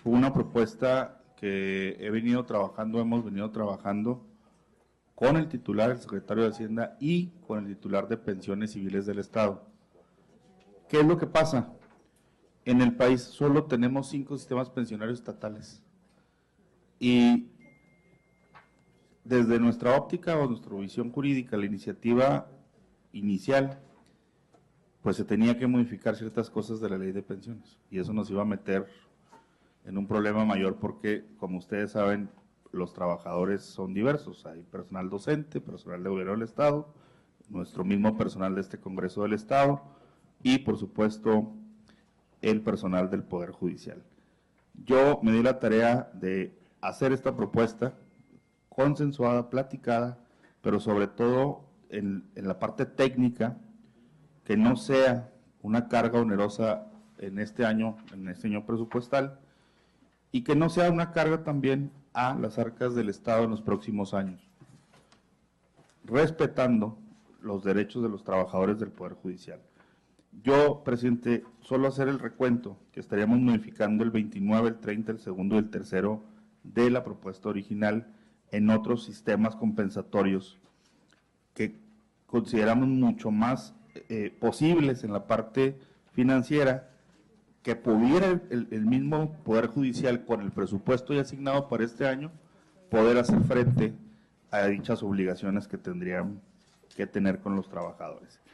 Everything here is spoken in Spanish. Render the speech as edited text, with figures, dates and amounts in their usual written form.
fue una propuesta que hemos venido trabajando con el titular, el secretario de Hacienda, y con el titular de Pensiones Civiles del Estado. ¿Qué es lo que pasa? En el país solo tenemos 5 sistemas pensionarios estatales y desde nuestra óptica o nuestra visión jurídica, la iniciativa inicial, pues se tenía que modificar ciertas cosas de la ley de pensiones y eso nos iba a meter en un problema mayor porque, como ustedes saben, los trabajadores son diversos, hay personal docente, personal de gobierno del Estado, nuestro mismo personal de este Congreso del Estado y, por supuesto, el personal del Poder Judicial. Yo me di la tarea de hacer esta propuesta consensuada, platicada, pero sobre todo en la parte técnica, que no sea una carga onerosa en este año presupuestal, y que no sea una carga también a las arcas del Estado en los próximos años, respetando los derechos de los trabajadores del Poder Judicial. Yo, presidente, solo hacer el recuento, que estaríamos modificando el 29, el 30, el segundo y el tercero de la propuesta original en otros sistemas compensatorios que consideramos mucho más posibles en la parte financiera, que pudiera el mismo Poder Judicial, con el presupuesto ya asignado para este año, poder hacer frente a dichas obligaciones que tendrían que tener con los trabajadores.